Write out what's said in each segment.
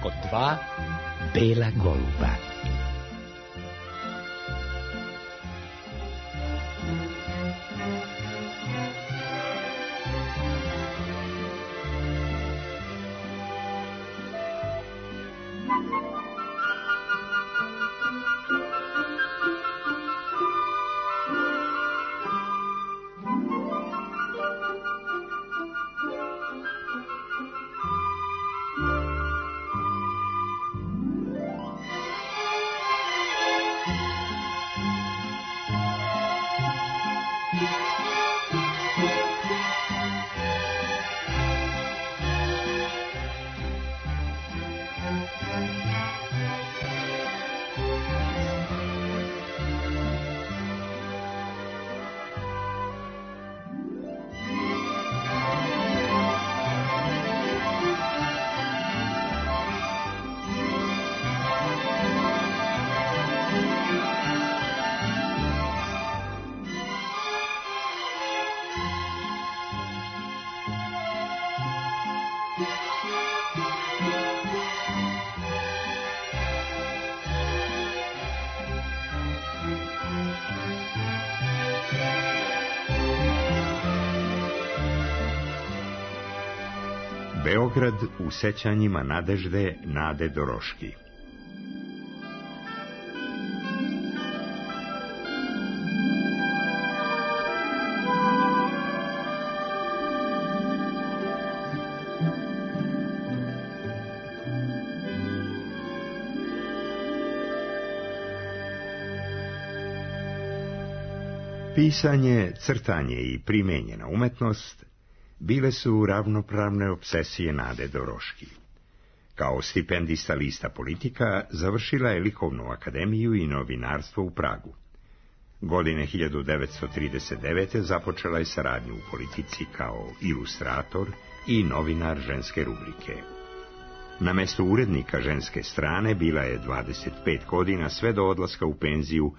pod 2 Bela goluba. Beograd u sećanjima Nadežde Nade Doroški. Pisanje, crtanje i primenjena umetnost bile su ravnopravne obsesije Nade Doroški. Kao stipendista lista Politika završila je likovnu akademiju i novinarstvo u Pragu. Godine 1939. započela je saradnju u Politici kao ilustrator i novinar ženske rubrike. Na mestu urednika ženske strane bila je 25 godina sve do odlaska u penziju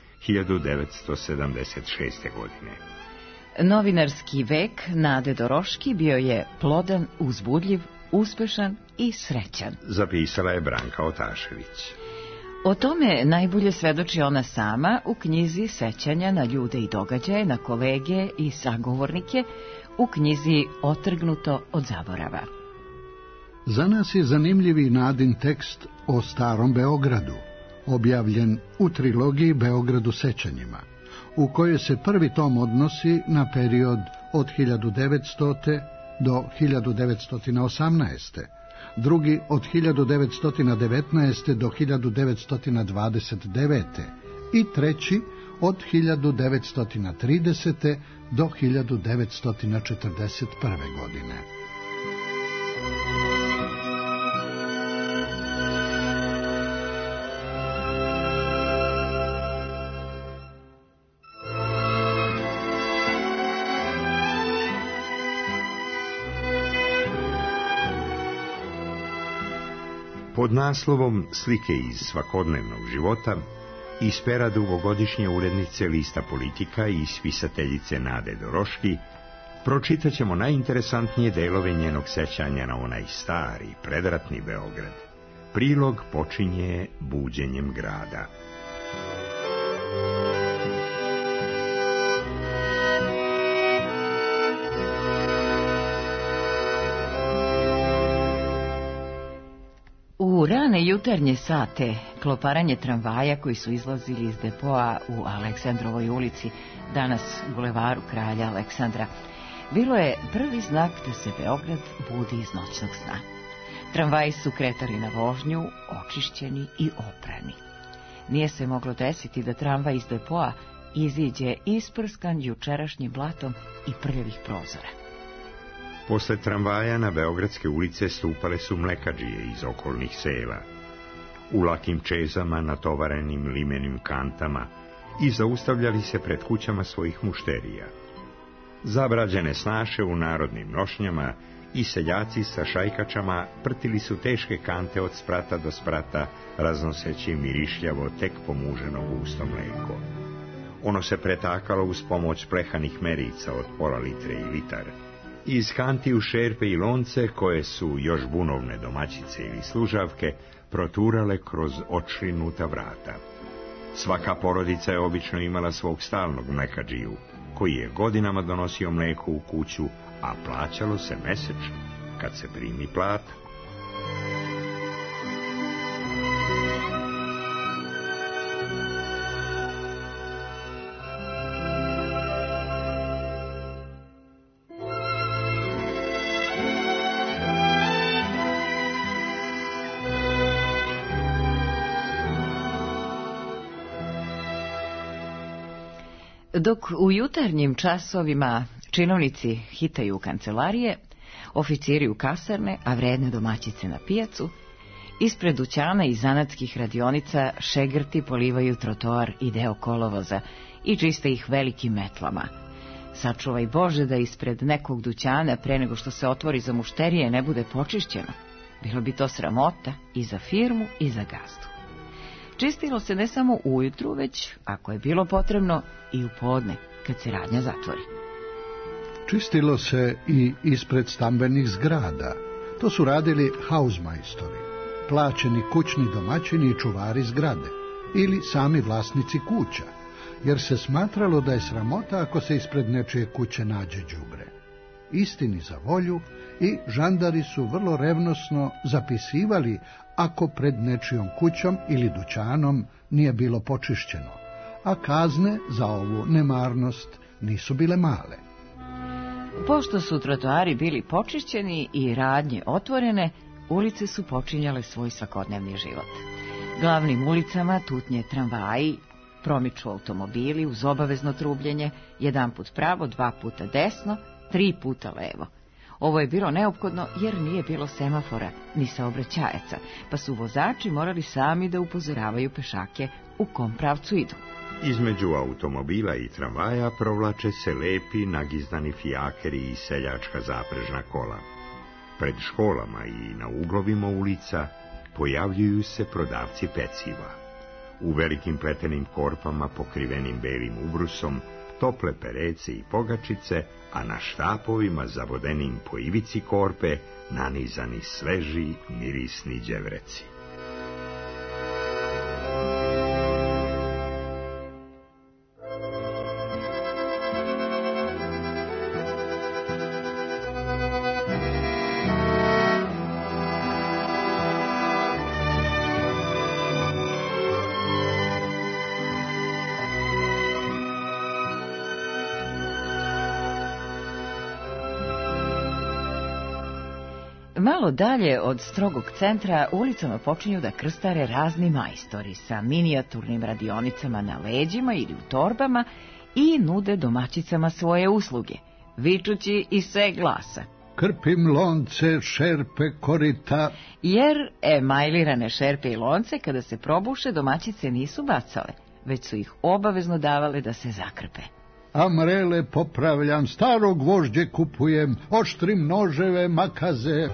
1976. godine. Novinarski vek Nade Doroški bio je plodan, uzbudljiv, uspešan i srećan, zapisala je Branka Otašević. O tome najbolje svedoči ona sama u knjizi Sećanja na ljude i događaje, na kolege i sagovornike, u knjizi Otrgnuto od zaborava. Za nas je zanimljivi Nadin tekst o starom Beogradu, objavljen u trilogiji Beograd u sećanjima, u kojoj se prvi tom odnosi na period od 1900. do 1918., drugi od 1919. do 1929. i treći od 1930. do 1941. godine. Pod naslovom Slike iz svakodnevnog života, iz pera dugogodišnje urednice lista Politika i spisateljice Nade Doroški, pročitat ćemo najinteresantnije delove njenog sećanja na onaj stari, predratni Beograd. Prilog počinje buđenjem grada. U rane jutarnje sate, kloparanje tramvaja koji su izlazili iz depoa u Aleksandrovoj ulici, danas bulevaru kralja Aleksandra, bilo je prvi znak da se Beograd budi iz noćnog sna. Tramvaji su kretali na vožnju, očišćeni i oprani. Nije se moglo desiti da tramvaj iz depoa iziđe isprskan jučerašnjim blatom i prljavih prozora. Posle tramvaja na beogradske ulice stupale su mlekadžije iz okolnih sela, u lakim čezama natovarenim limenim kantama, i zaustavljali se pred kućama svojih mušterija. Zabrađene snaše u narodnim nošnjama i seljaci sa šajkačama prtili su teške kante od sprata do sprata, raznoseći mirišljavo tek pomuženo gusto mleko. Ono se pretakalo uz pomoć plehanih merica od pola litre i litar Iz kanti u šerpe i lonce, koje su još bunovne domaćice ili služavke, proturale kroz odšlinuta vrata. Svaka porodica je obično imala svog stalnog mlekadžiju, koji je godinama donosio mleko u kuću, a plaćalo se mesečno, kad se primi plata. Dok u jutarnjim časovima činovnici hitaju u kancelarije, oficiri u kasarne, a vredne domaćice na pijacu, ispred dućana i zanatskih radionica šegrti polivaju trotoar i deo kolovoza i čiste ih velikim metlama. Sačuvaj Bože da ispred nekog dućana, pre nego što se otvori za mušterije, ne bude počišćeno. Bilo bi to sramota i za firmu i za gazdu. Čistilo se ne samo ujutru, već, ako je bilo potrebno, i u podne, kad se radnja zatvori. Čistilo se i ispred stambenih zgrada. To su radili hausmajstori, plaćeni kućni domaćini i čuvari zgrade, ili sami vlasnici kuća, jer se smatralo da je sramota ako se ispred nečije kuće nađe đubre. Istini za volju, i žandari su vrlo revnosno zapisivali ako pred nečijom kućom ili dućanom nije bilo počišćeno, a kazne za ovu nemarnost nisu bile male. Pošto su trotoari bili počišćeni i radnje otvorene, ulice su počinjale svoj svakodnevni život. Glavnim ulicama tutnje tramvaji, promiču automobili uz obavezno trubljenje, 1 put pravo, 2 puta desno, 3 puta levo. Ovo je bilo neophodno jer nije bilo semafora ni saobraćajaca, pa su vozači morali sami da upozoravaju pešake u kom pravcu idu. Između automobila i tramvaja provlače se lepi, nagizdani fijakeri i seljačka zaprežna kola. Pred školama i na uglovima ulica pojavljuju se prodavci peciva. U velikim pletenim korpama pokrivenim belim ubrusom, tople perece i pogačice, a na štapovima zavodenim po ivici korpe nanizani sveži mirisni đevreci. Malo dalje od strogog centra ulicama počinju da krstare razni majstori sa minijaturnim radionicama na leđima ili u torbama i nude domaćicama svoje usluge, vičući iz sve glasa: krpim lonce, šerpe, korita. Jer emajlirane šerpe i lonce, kada se probuše, domaćice nisu bacale, već su ih obavezno davale da se zakrpe. Amrele popravljam, staro gvožđe kupujem, oštrim noževe, makaze.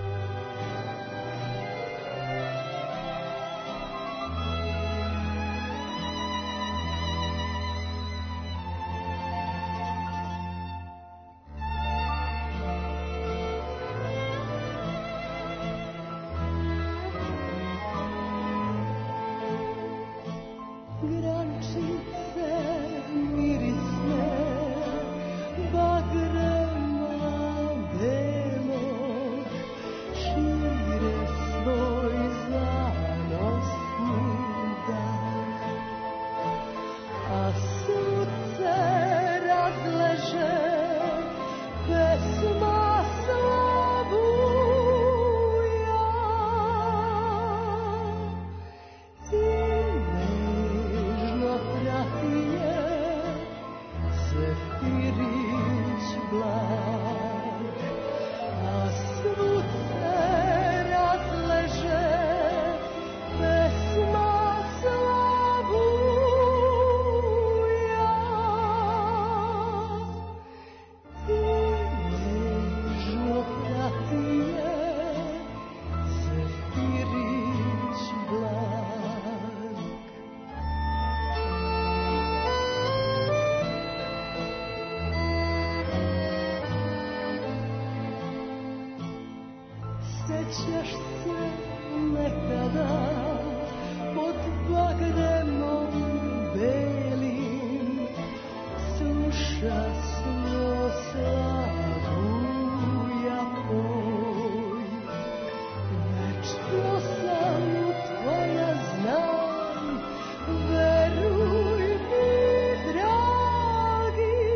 sećaš se nekada pod bagremom belim, sluša smo slavuja poj. Večno sam tvoja, znam, veruj mi, dragi.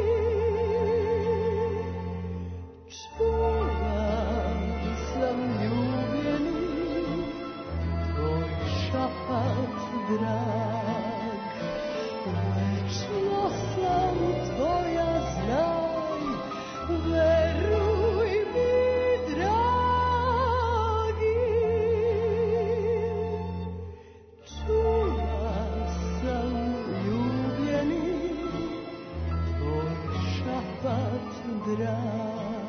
Čula sam ljubljeni tvoj šapat drag. Večno sam tvoja, znaj, veruj mi, dragi. Čula sam ljubljeni tvoj šapat drag.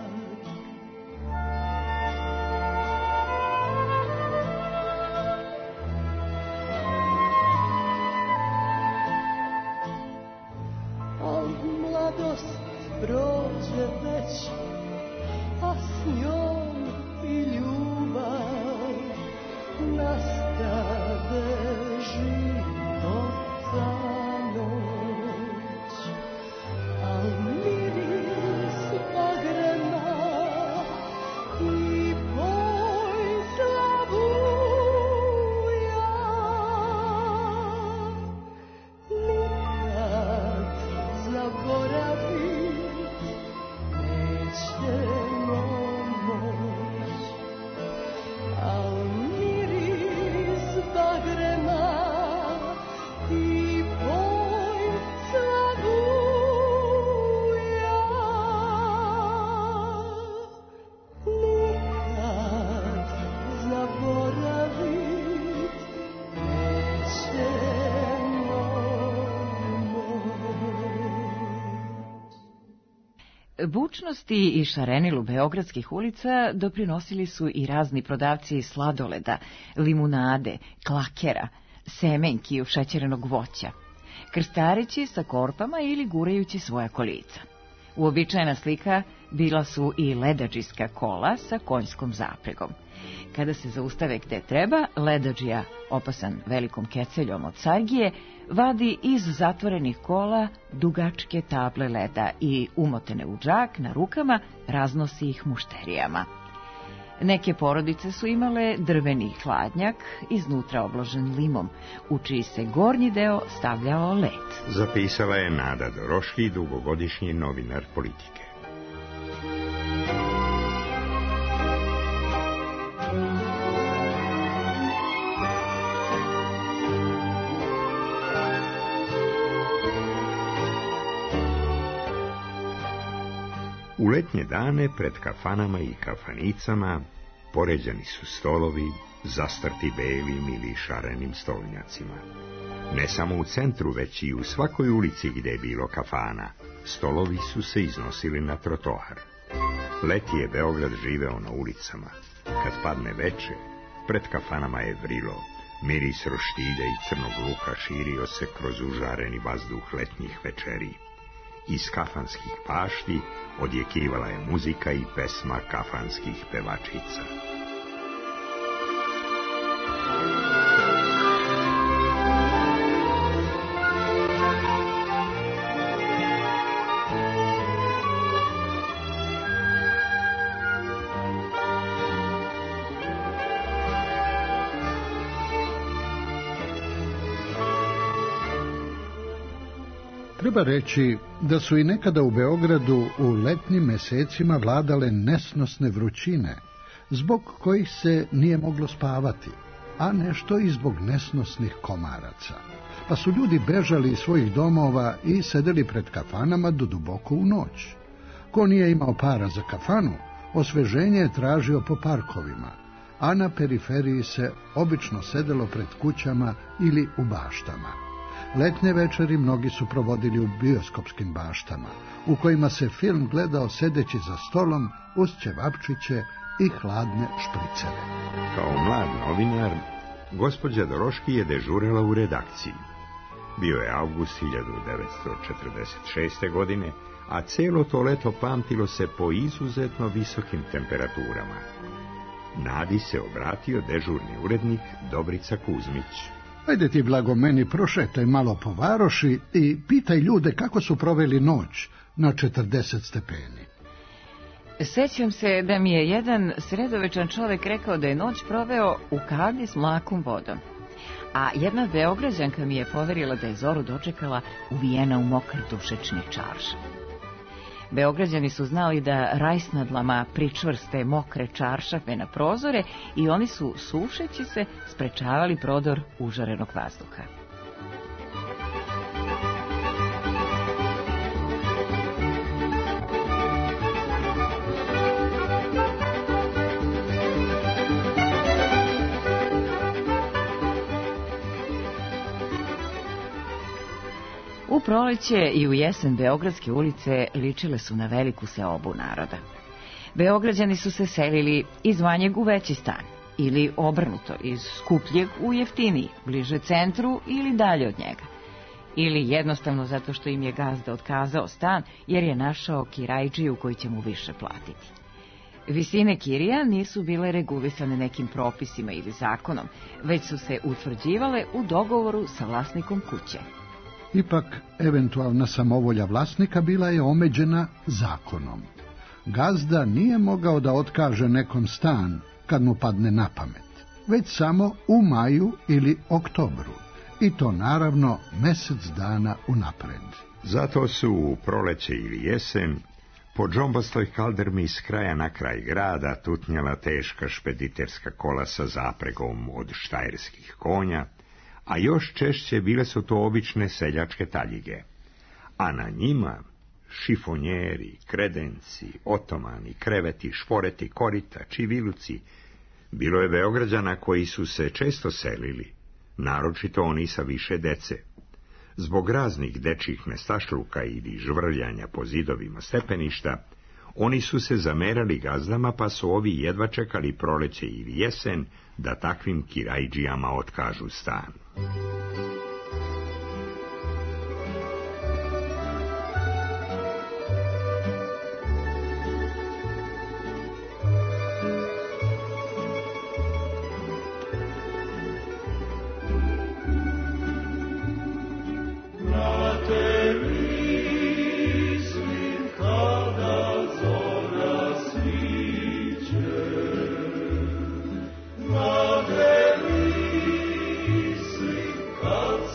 Al mladost prođe već, a s njom i ljubav, nastade života noć. Al miris bagrema i boj slavuja nikad zaboravit nećemo moć. Al miris bagrema i boj slavuja nikad zaboravit nećemo moć. Bučnosti i šarenilu beogradskih ulica doprinosili su i razni prodavci sladoleda, limunade, klakera, semenki ušećerenog voća, krstarići sa korpama ili gurajući svoja kolica. Uobičajena slika bila su i ledadžijska kola sa konjskom zapregom. Kada se zaustave gde treba, ledadžija, opasan velikom keceljom od sargije, vadi iz zatvorenih kola dugačke table leda i umotene u džak na rukama raznosi ih mušterijama. Neke porodice su imale drveni hladnjak, iznutra obložen limom, u čiji se gornji deo stavljao led. Zapisala je Nada Doroški, dugogodišnji novinar Politike. U letnje dane pred kafanama i kafanicama poređani su stolovi, zastrti belim ili šarenim stolnjacima. Ne samo u centru, već i u svakoj ulici gde je bilo kafana, stolovi su se iznosili na trotoar. Leti je Beograd živeo na ulicama. Kad padne veče, pred kafanama je vrilo. Miris roštilja i crnog luka širio se kroz užareni vazduh letnjih večeri. Iz kafanskih pašti odjekivala je muzika i pesma kafanskih pevačica. Treba reći da su i nekada u Beogradu u letnjim mesecima vladale nesnosne vrućine, zbog kojih se nije moglo spavati, a nešto i zbog nesnosnih komaraca. Pa su ljudi bežali iz svojih domova i sedeli pred kafanama do duboko u noć. Ko nije imao para za kafanu, osveženje je tražio po parkovima, a na periferiji se obično sedelo pred kućama ili u baštama. Letnje večeri mnogi su provodili u bioskopskim baštama, u kojima se film gledao sedeći za stolom uz ćevapčiće i hladne špricere. Kao mlad novinar, gospođa Doroški je dežurala u redakciji. Bio je avgust 1946. godine, a celo to leto pamtilo se po izuzetno visokim temperaturama. Nadi se obratio dežurni urednik Dobrica Kuzmić. Ajde ti, Blago, meni prošetaj malo po varoši i pitaj ljude kako su proveli noć na 40 stepeni. Sećam se da mi je jedan sredovečan čovek rekao da je noć proveo u kadi s mlakom vodom. A jedna Beograđanka mi je poverila da je zoru dočekala uvijena u mokar dušečni čaršav. Beograđani su znali da rajsnadlama pričvrste mokre čaršafe na prozore i oni su, sušeći se, sprečavali prodor užarenog vazduha. U proleće i u jesen beogradske ulice ličile su na veliku seobu naroda. Beograđani su se selili iz manjeg u veći stan, ili obrnuto, iz skupljeg u jeftiniji, bliže centru ili dalje od njega. Ili jednostavno zato što im je gazda otkazao stan, jer je našao kirajđiju koji će mu više platiti. Visine kirija nisu bile regulisane nekim propisima ili zakonom, već su se utvrđivale u dogovoru sa vlasnikom kuće. Ipak, eventualna samovolja vlasnika bila je omeđena zakonom. Gazda nije mogao da otkaže nekom stan kad mu padne na pamet, već samo u maju ili oktobru, i to naravno mesec dana unapred. Zato su u proleće ili jesen po džombastoj kaldermi s kraja na kraj grada tutnjala teška špediterska kola sa zapregom od štajerskih konja, a još češće bile su to obične seljačke taljige, a na njima šifonjeri, kredenci, otomani, kreveti, šporeti, korita, čiviluci. Bilo je Beograđana koji su se često selili, naročito oni sa više dece. Zbog raznih dečjih nestašluka ili žvrljanja po zidovima stepeništa, oni su se zamerali gazdama, pa su ovi jedva čekali proleće ili jesen da takvim kirajđijama otkažu stan. Kad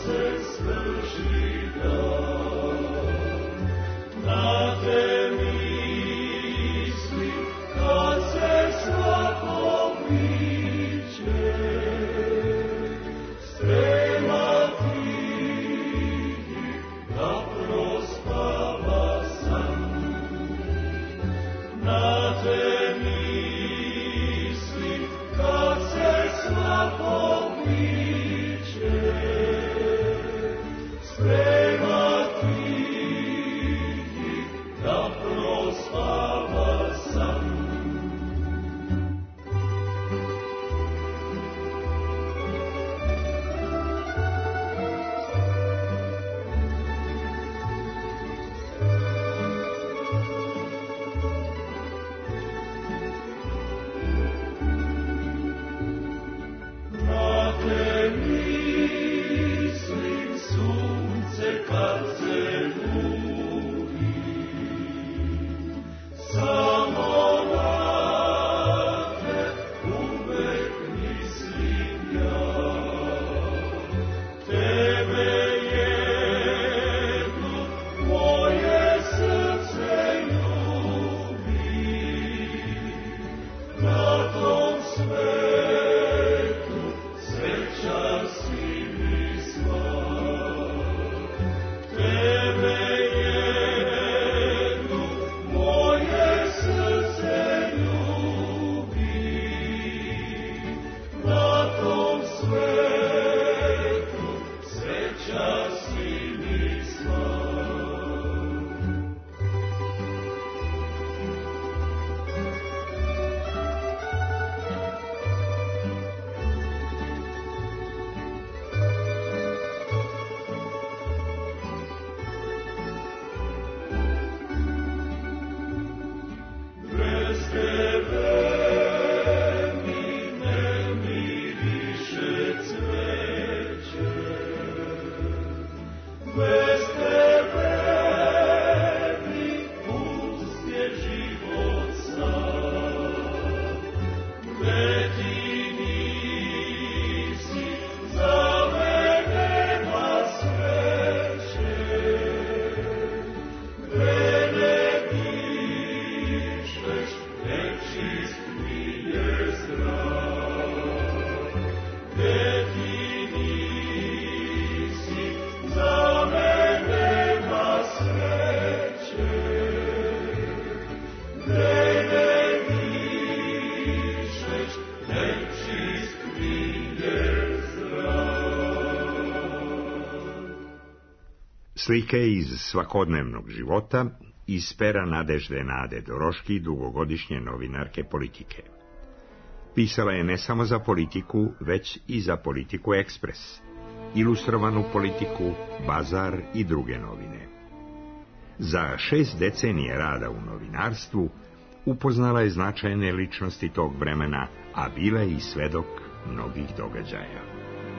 Slike iz svakodnevnog života iz pera Nadežde Nade Doroški, dugogodišnje novinarke Politike. Pisala je ne samo za Politiku, već i za Politiku Ekspres, Ilustrovanu Politiku, Bazar i druge novine. Za 6 decenije rada u novinarstvu upoznala je značajne ličnosti tog vremena, a bila je i svedok mnogih događaja.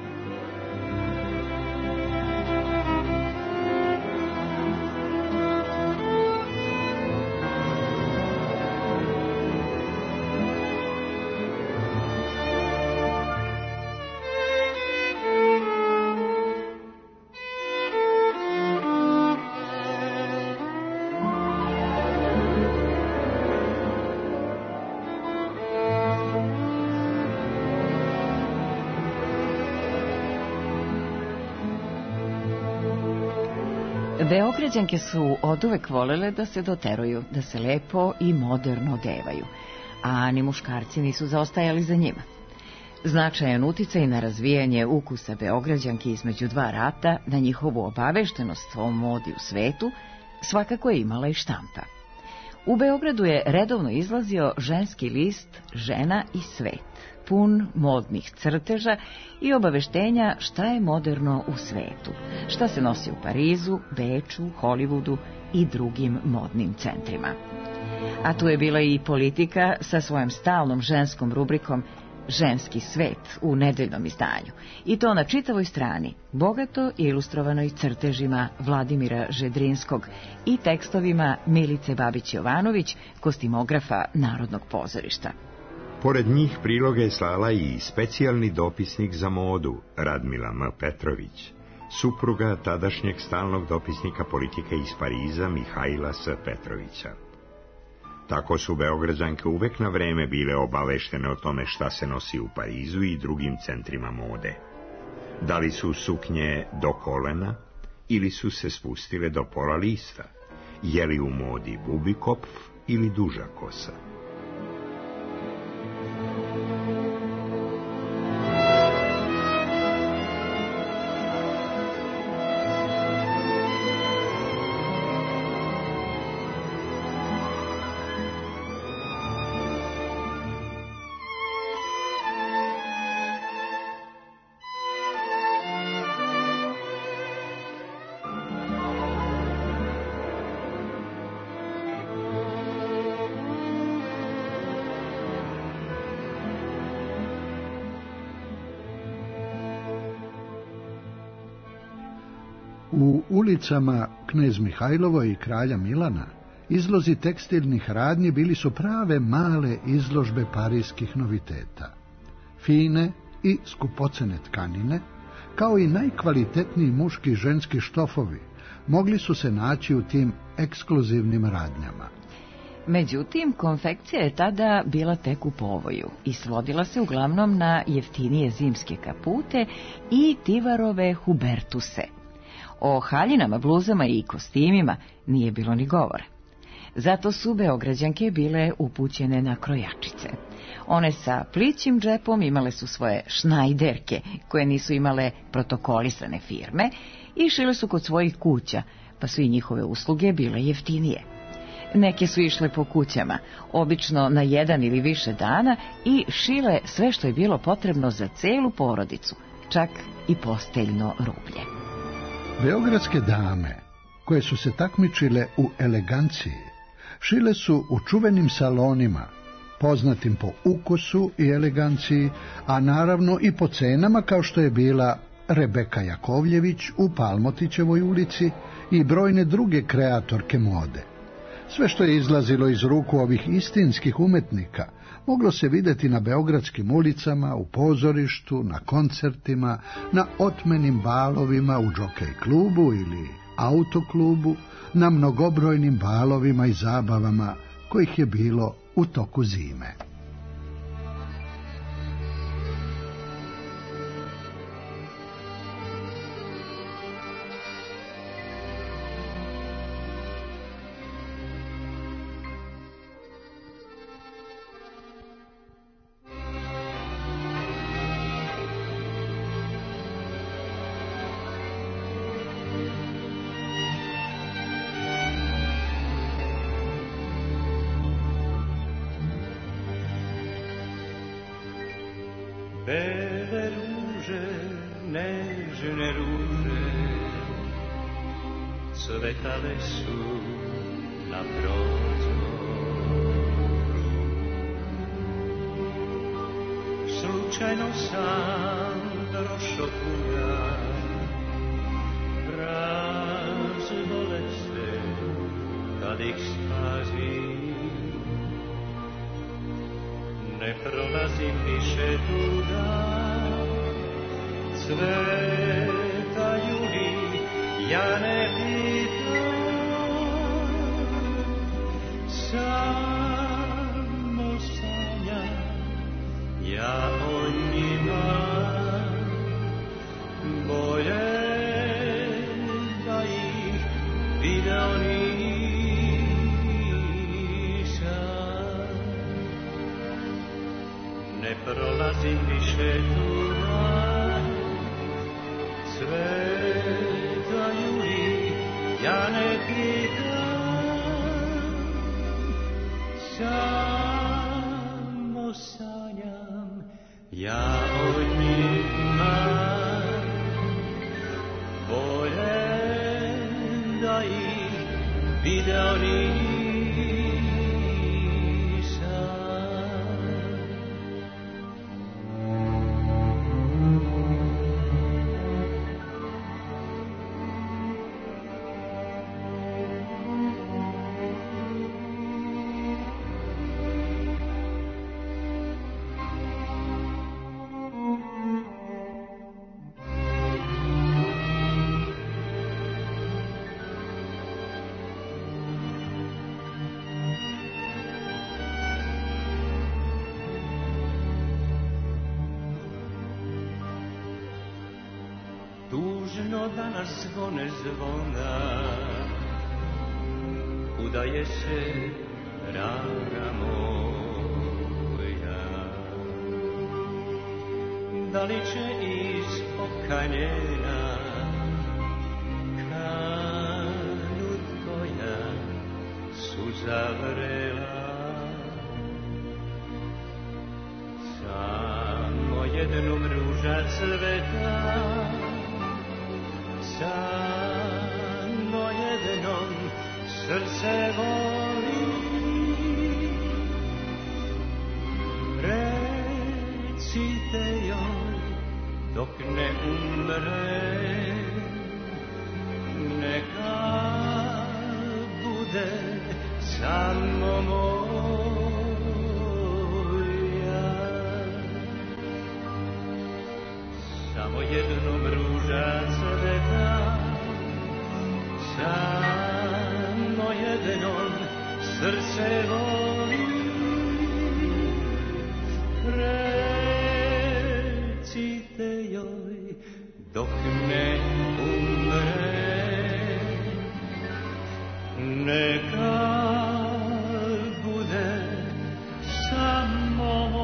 Beograđanke su oduvek volele da se doteruju, da se lepo i moderno odevaju, a ni muškarci nisu zaostajali za njima. Značajan uticaj na razvijanje ukusa Beograđanki između dva rata, na njihovu obaveštenost o modi u svetu, svakako je imala i štampa. U Beogradu je redovno izlazio ženski list Žena i svet, pun modnih crteža i obaveštenja šta je moderno u svetu, šta se nosi u Parizu, Beču, Hollywoodu i drugim modnim centrima. A tu je bila i Politika sa svojom stalnom ženskom rubrikom Ženski svet u nedeljnom izdanju, i to na čitavoj strani, bogato ilustrovanoj crtežima Vladimira Žedrinskog i tekstovima Milice Babić-Jovanović, kostimografa Narodnog pozorišta. Pored njih priloge je slala i specijalni dopisnik za modu Radmila M. Petrović, supruga tadašnjeg stalnog dopisnika Politike iz Pariza Mihajla S. Petrovića. Tako su Beograđanke uvek na vreme bile obaveštene o tome šta se nosi u Parizu i drugim centrima mode. Da li su suknje do kolena ili su se spustile do pola lista, je li u modi bubikopf ili duža kosa. U ulicama Knez Mihajlovo i Kralja Milana izlozi tekstilnih radnji bili su prave male izložbe parijskih noviteta. Fine i skupocene tkanine, kao i najkvalitetniji muški i ženski štofovi, mogli su se naći u tim ekskluzivnim radnjama. Međutim, konfekcija je tada bila tek u povoju i svodila se uglavnom na jeftinije zimske kapute i Tivarove hubertuse. O haljinama, bluzama i kostimima nije bilo ni govora. Zato su Beograđanke bile upućene na krojačice. One sa plićim džepom imale su svoje šnajderke, koje nisu imale protokolisane firme, i šile su kod svojih kuća, pa su i njihove usluge bile jeftinije. Neke su išle po kućama, obično na 1 ili više dana, i šile sve što je bilo potrebno za celu porodicu, čak i posteljno rublje. Beogradske dame, koje su se takmičile u eleganciji, šile su u čuvenim salonima, poznatim po ukusu i eleganciji, a naravno i po cenama, kao što je bila Rebeka Jakovljević u Palmotićevoj ulici i brojne druge kreatorke mode. Sve što je izlazilo iz ruku ovih istinskih umetnika moglo se vidjeti na beogradskim ulicama, u pozorištu, na koncertima, na otmenim balovima u džokej klubu ili autoklubu, na mnogobrojnim balovima i zabavama kojih je bilo u toku zime. bele ruže, nežne ruže, cvetale su na prozoru. Slučajno sam došao kuda, razvole se kad ih spazim. Ne prolazim više tuda, cvetaju li, ja ne pitam, samo sanjam ja o njima, bolje da ih video nisam. Ne prolazim više tuda, cvetaju li, ja ne pitam, samo sanjam ja o njima, bolje da ih video nisam. Tužno danas zvone zvona, udaje se raga moja. Da li će iz okanjena kanut koja suza vrela, samo jednom ruža cveta, samo jednom srce voli. Recite joj dok ne umre, neka bude samo moja. Samo jednom ruža cveta, samo jednom srce voli. Recite joj dok ne umre, neka bude samo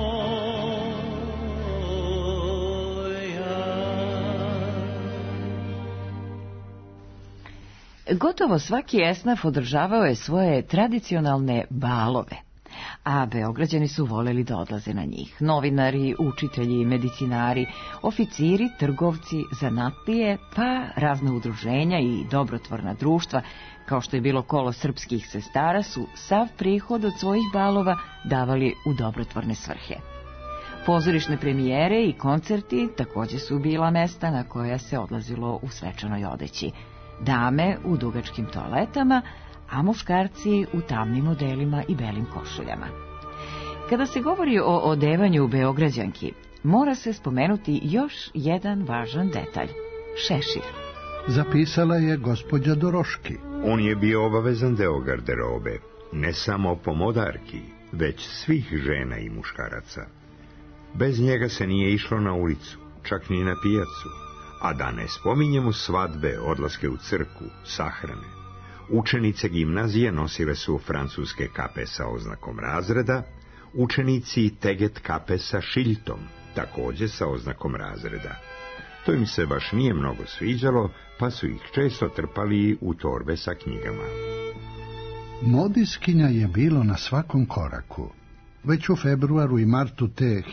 Gotovo svaki esnaf održavao je svoje tradicionalne balove, a Beograđani su voleli da odlaze na njih. Novinari, učitelji, medicinari, oficiri, trgovci, zanatlije, pa razna udruženja i dobrotvorna društva, kao što je bilo kolo srpskih sestara, su sav prihod od svojih balova davali u dobrotvorne svrhe. Pozorišne premijere i koncerti također su bila mesta na koja se odlazilo u svečanoj odeći. Dame u dugačkim toaletama, a muškarci u tamnim odelima i belim košuljama. Kada se govori o odevanju Beograđanki, mora se spomenuti još jedan važan detalj – šešir. Zapisala je gospođa Doroški. On je bio obavezan deo garderobe, ne samo pomodarki, već svih žena i muškaraca. Bez njega se nije išlo na ulicu, čak ni na pijacu, a da ne spominjemo svadbe, odlaske u crkvu, sahrane. Učenice gimnazije nosile su francuske kape sa oznakom razreda, učenici teget kape sa šiljtom, također sa oznakom razreda. To im se baš nije mnogo sviđalo, pa su ih često trpali u torbe sa knjigama. Modiskinja je bilo na svakom koraku. Već u februaru i martu te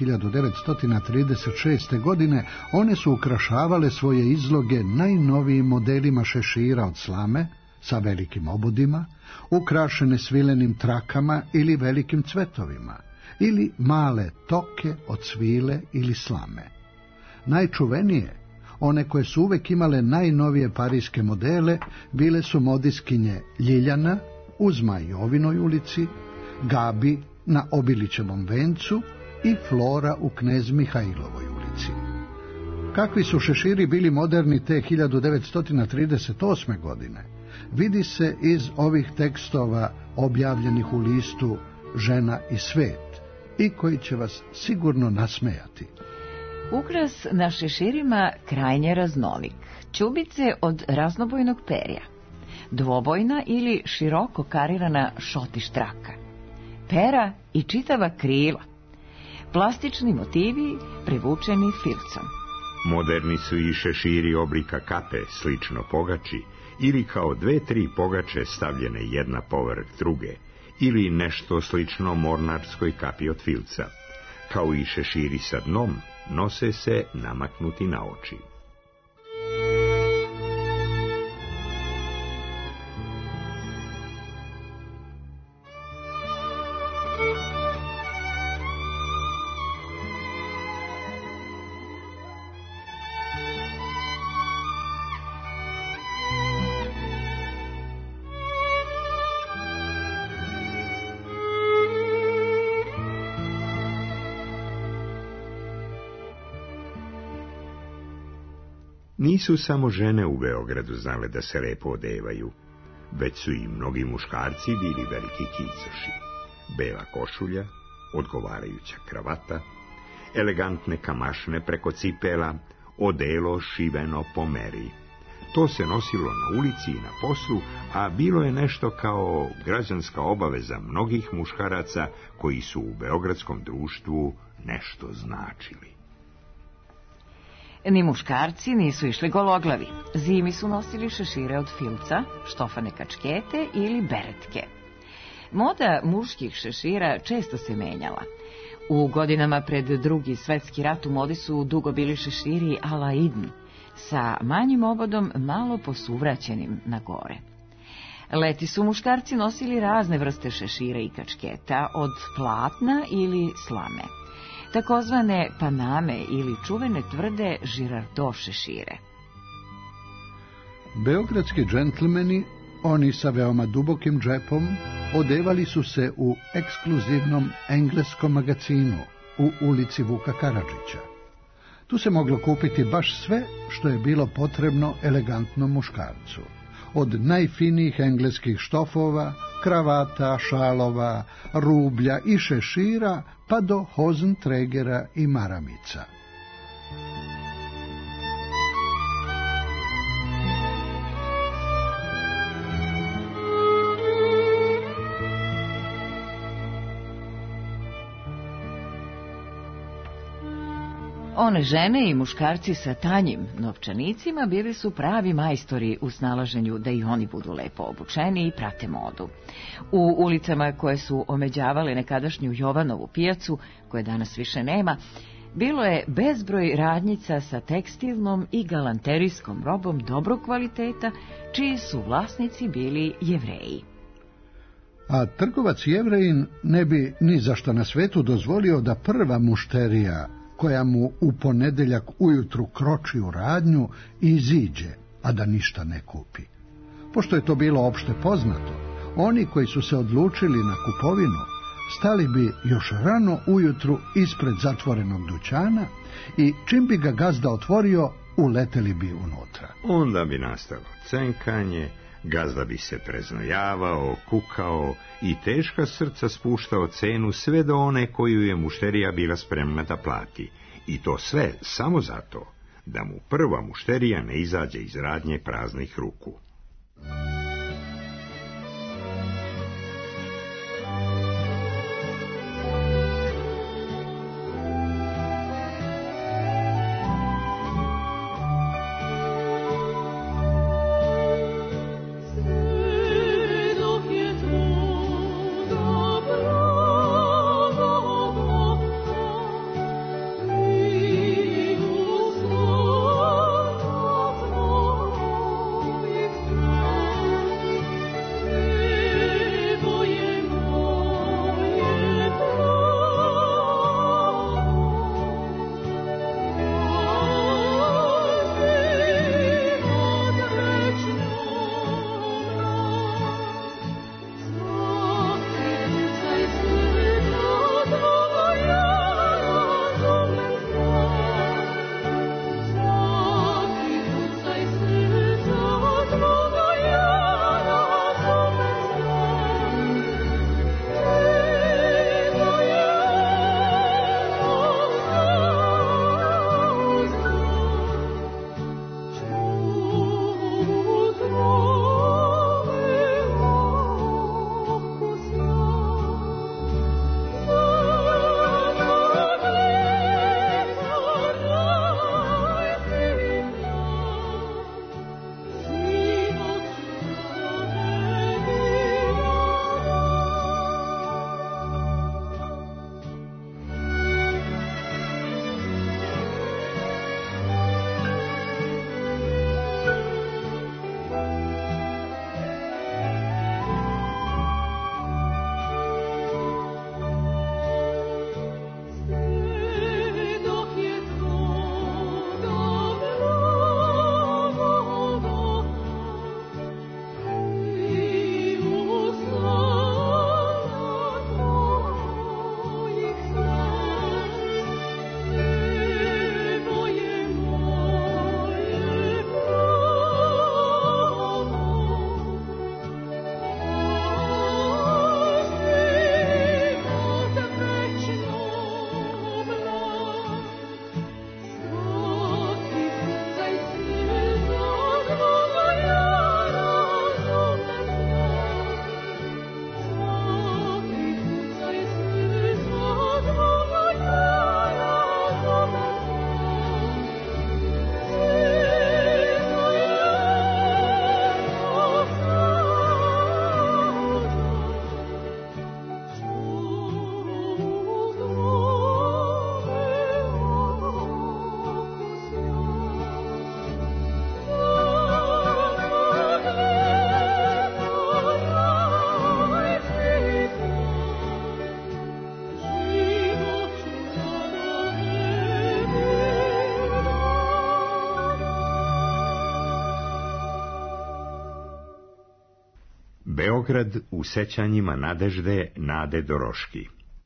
1936. godine one su ukrašavale svoje izloge najnovijim modelima šešira od slame, sa velikim obodima, ukrašene svilenim trakama ili velikim cvetovima, ili male toke od svile ili slame. Najčuvenije, one koje su uvek imale najnovije parijske modele, bile su modiskinje Ljiljana u Zmajovinoj ulici, Gabi na Obilićevom vencu i Flora u Knez Mihajlovoj ulici. Kakvi su šeširi bili moderni te 1938. godine, vidi se iz ovih tekstova objavljenih u listu Žena i svet i koji će vas sigurno nasmejati. Ukras na šeširima krajnje raznolik. Ćubice od raznobojnog perja, dvobojna ili široko karirana šotiš traka, pera i čitava krila, plastični motivi privučeni filcom. Moderni su i šeširi oblika kape, slično pogači, ili kao 2-3 pogače stavljene jedna povrh druge, ili nešto slično mornarskoj kapi od filca. Kao i šeširi sa dnom, nose se namaknuti na oči. Nisu samo žene u Beogradu znale da se lepo odevaju, već su i mnogi muškarci bili veliki kicoši. Bela košulja, odgovarajuća kravata, elegantne kamašne preko cipela, odelo šiveno po meri. To se nosilo na ulici i na poslu, a bilo je nešto kao građanska obaveza mnogih muškaraca koji su u beogradskom društvu nešto značili. Ni muškarci nisu išli gologlavi. Zimi su nosili šešire od filca, štofane kačkete ili beretke. Moda muških šešira često se menjala. U godinama pred Drugi svjetski rat u modi su dugo bili šeširi ala idn, sa manjim obodom malo posuvraćenim na gore. Leti su muškarci nosili razne vrste šešira i kačketa, od platna ili slame, takozvane paname ili čuvene tvrde žirardo šešire. Beogradski džentlmeni, oni sa veoma dubokim džepom, odevali su se u ekskluzivnom engleskom magazinu u ulici Vuka Karadžića. Tu se moglo kupiti baš sve što je bilo potrebno elegantnom muškarcu. Od najfinijih engleskih štofova, kravata, šalova, rublja i šešira, pa do hozentregera i maramica. One žene i muškarci sa tanjim novčanicima bili su pravi majstori u snalaženju da i oni budu lepo obučeni i prate modu. U ulicama koje su omeđavale nekadašnju Jovanovu pijacu, koje danas više nema, bilo je bezbroj radnjica sa tekstilnom i galanterijskom robom dobrog kvaliteta, čiji su vlasnici bili Jevreji. A trgovac Jevrejin ne bi ni zašto na svetu dozvolio da prva mušterija koja mu u ponedeljak ujutru kroči u radnju i iziđe, a da ništa ne kupi. Pošto je to bilo opšte poznato, oni koji su se odlučili na kupovinu stali bi još rano ujutru ispred zatvorenog dućana i čim bi ga gazda otvorio, uleteli bi unutra. Onda bi nastalo cenkanje, gazda bi se preznojavao, kukao i teška srca spuštao cenu sve do one koju je mušterija bila spremna da plati. I to sve samo zato da mu prva mušterija ne izađe iz radnje praznih ruku. Beograd u sećanjima Nadežde Nade Doroški.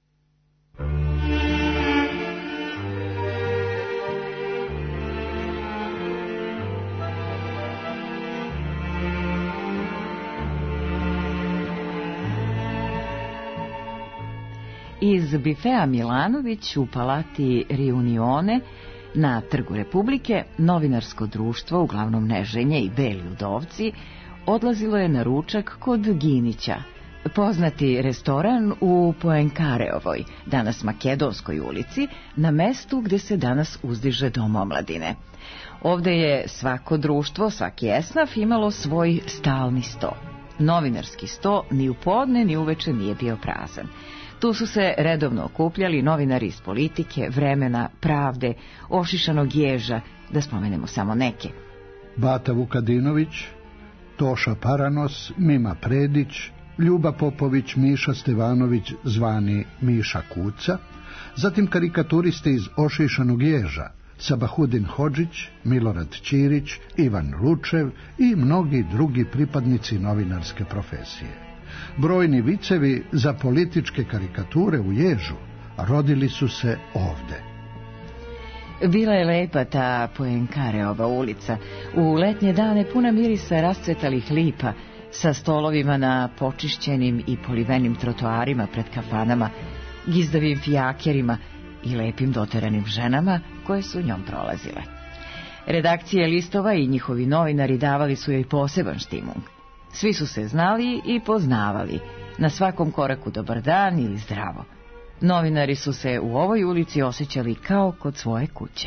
Iz bifea Milanović u palati Riunione na Trgu Republike novinarsko društvo, uglavnom Neženje i Beli udovci, odlazilo je na ručak kod Ginića, poznati restoran u Poenkareovoj, danas Makedonskoj ulici, na mestu gde se danas uzdiže Dom omladine. Ovde je svako društvo, svaki esnaf imalo svoj stalni sto. Novinarski sto ni u podne ni uveče nije bio prazan. Tu su se redovno okupljali novinari iz Politike, Vremena, Pravde, Ošišanog ježa, da spomenemo samo neke. Bata Vukadinović, Toša Paranos, Mima Predić, Ljuba Popović, Miša Stevanović, zvani Miša Kuca, zatim karikaturiste iz Ošišanog ježa, Sabahudin Hodžić, Milorad Ćirić, Ivan Lučev i mnogi drugi pripadnici novinarske profesije. Brojni vicevi za političke karikature u ježu rodili su se ovde. Bila je lepa ta Poenkareova ulica, u letnje dane puna mirisa rascvetalih lipa, sa stolovima na počišćenim i polivenim trotoarima pred kafanama, gizdavim fijakerima i lepim doteranim ženama koje su njom prolazile. Redakcije listova i njihovi novinari davali su joj poseban štimung. Svi su se znali i poznavali, na svakom koraku dobar dan ili zdravo. Novinari su se u ovoj ulici osjećali kao kod svoje kuće.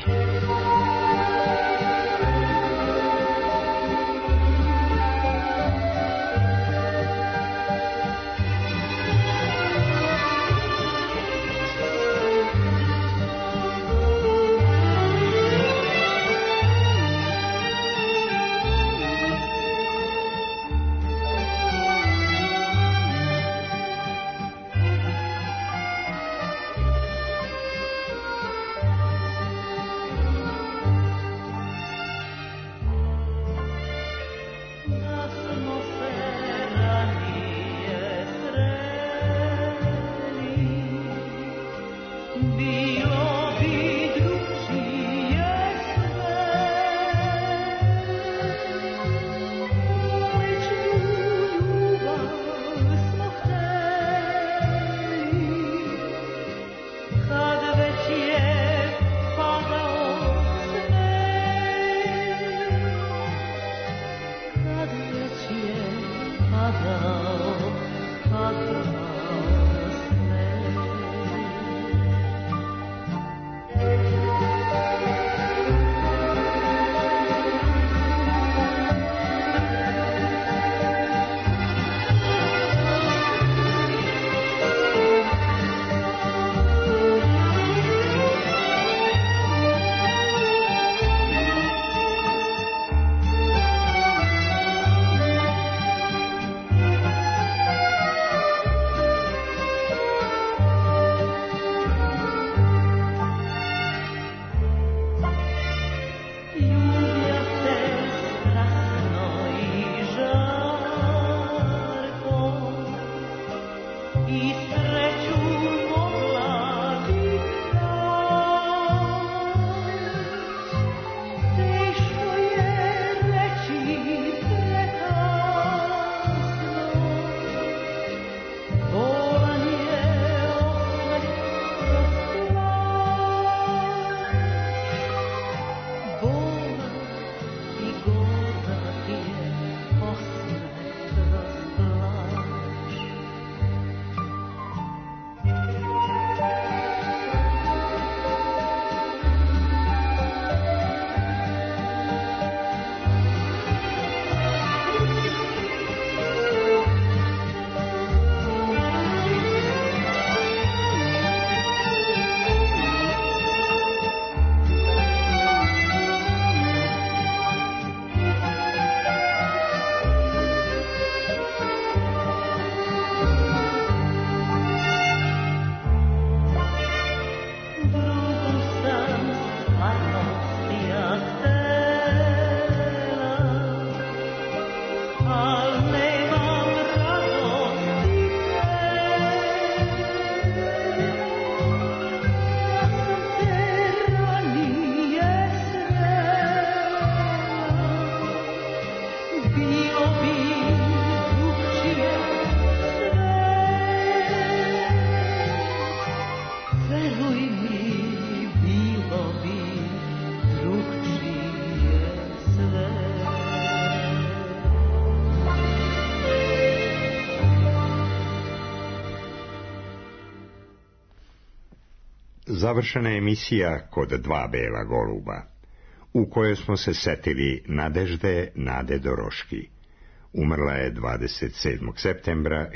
završena je emisija Kod dva bela goluba, u kojoj smo se setili Nadežde Nade Doroški. Umrla je 27. septembra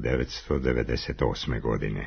1998. godine.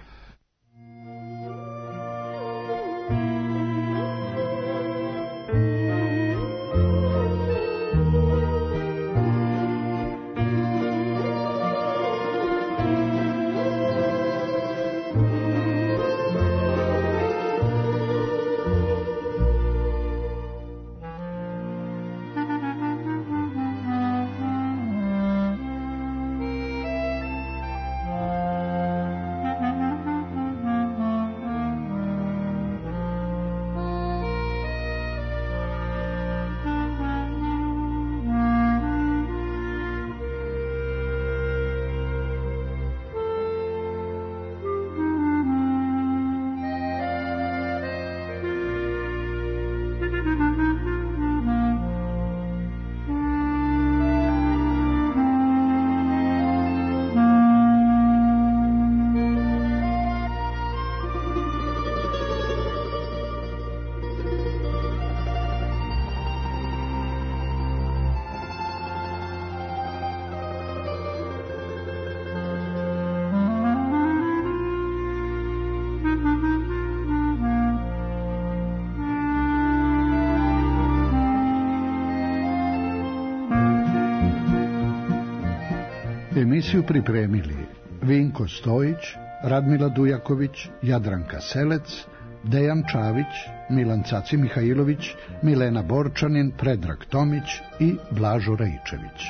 Emisiju pripremili Vinko Stojić, Radmila Dujaković, Jadranka Selec, Dejan Čavić, Milan Caci Mihajlović, Milena Borčanin, Predrag Tomić i Blažo Raičević.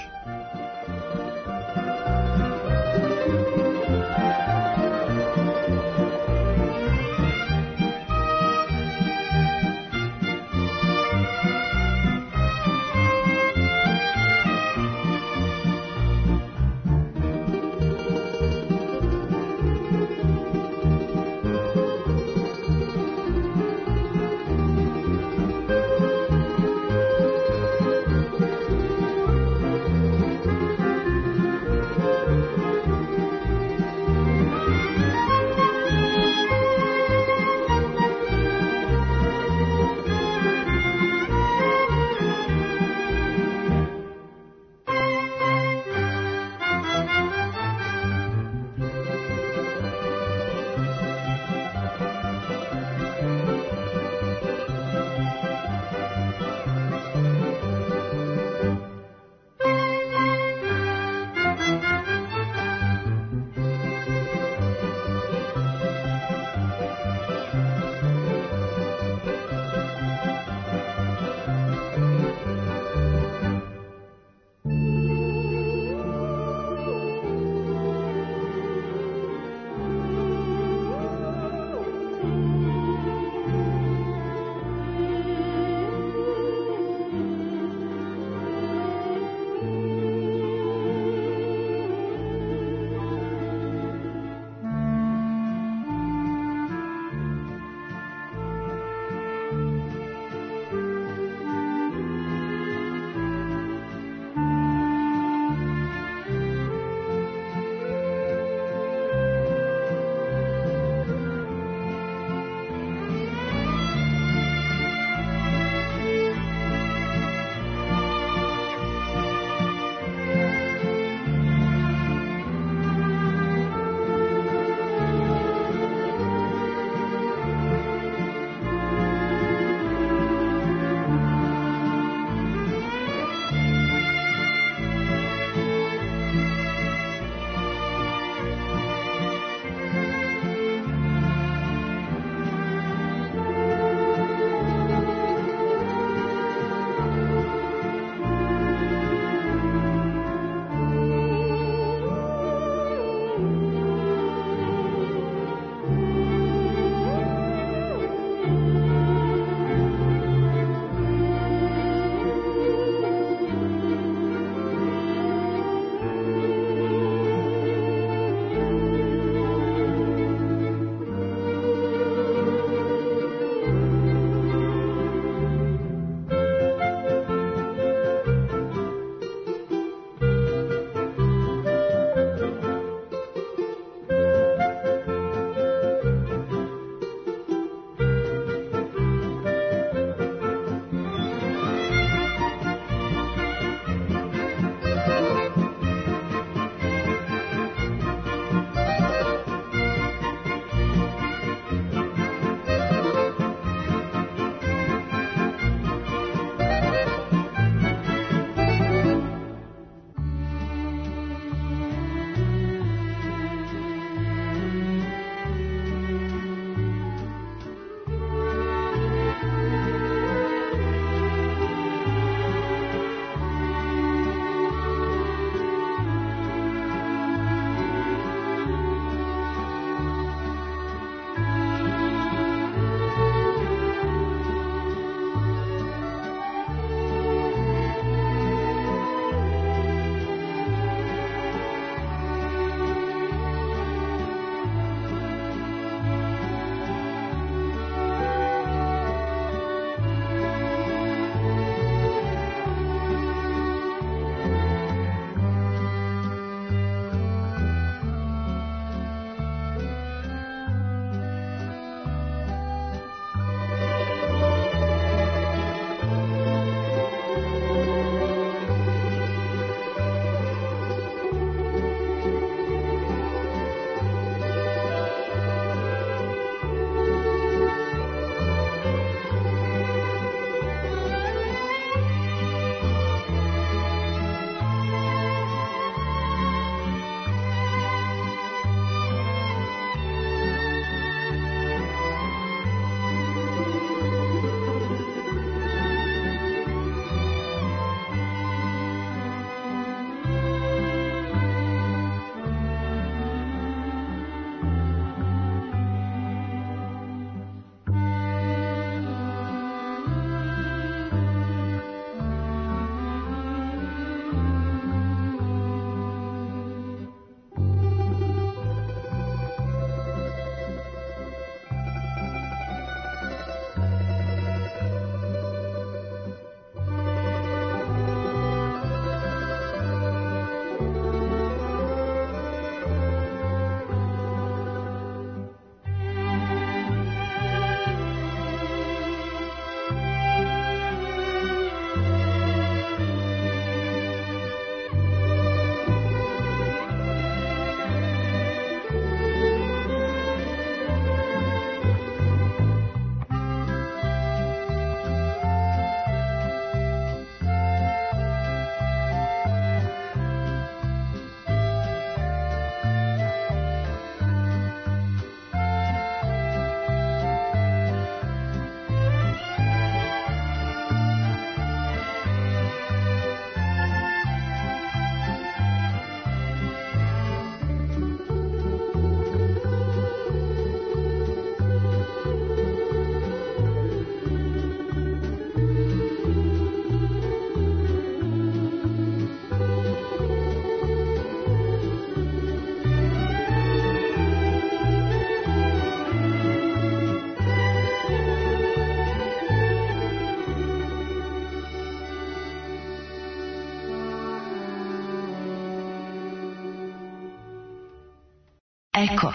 Eko.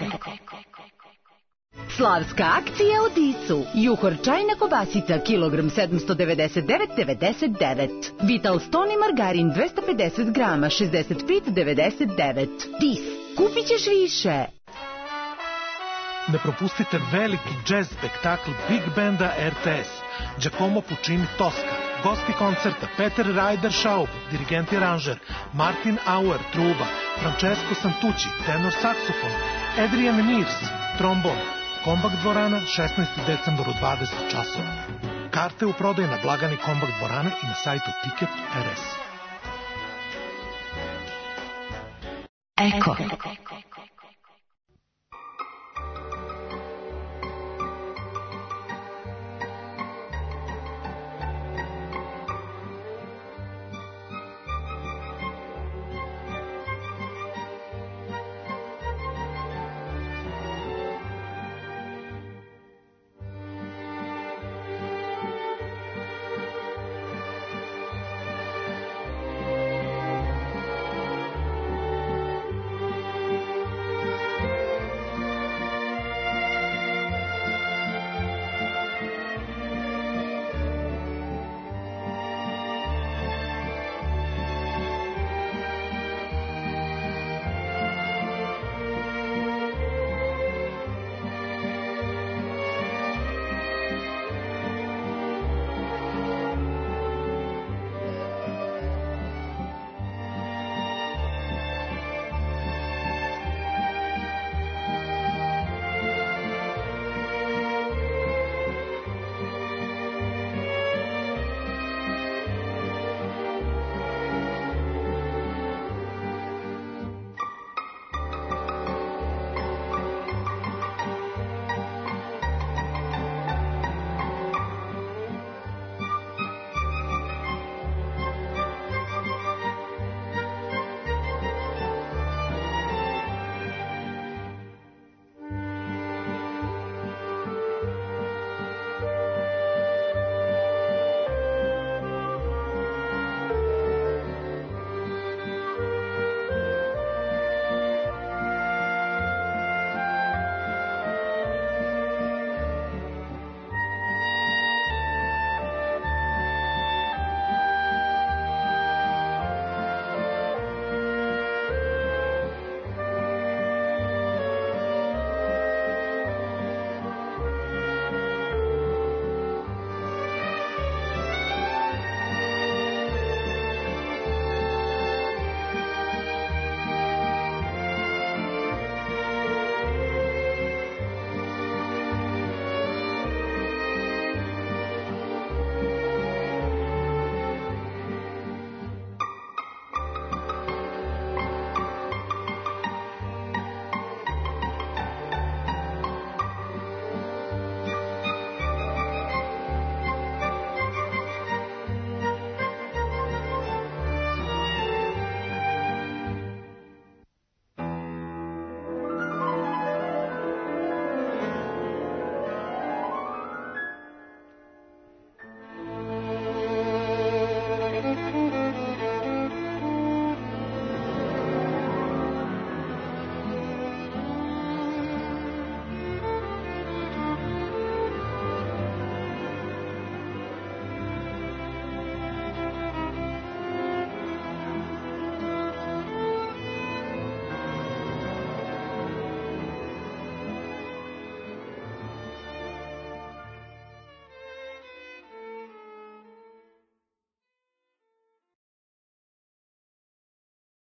Slavska akcija u Disu. Juhor čajna kobasica, kilogram 799,99. Vital Stoni margarin 250 grama, 65,99. Dis, kupit ćeš više. Ne propustite veliki jazz spektakl Big Banda RTS. Giacomo Puccini Tosca. Gosti koncerta Peter Ryder Schaub, dirigent i aranžer, Martin Auer, truba, Francesco Santucci, tenor saksofon, Adrian Mears, trombon. Kombakt dvorana, 16. decembar u 20 časova. Karte u prodaju na blagani Kombakt dvorane i na sajtu Ticket.rs. Eko.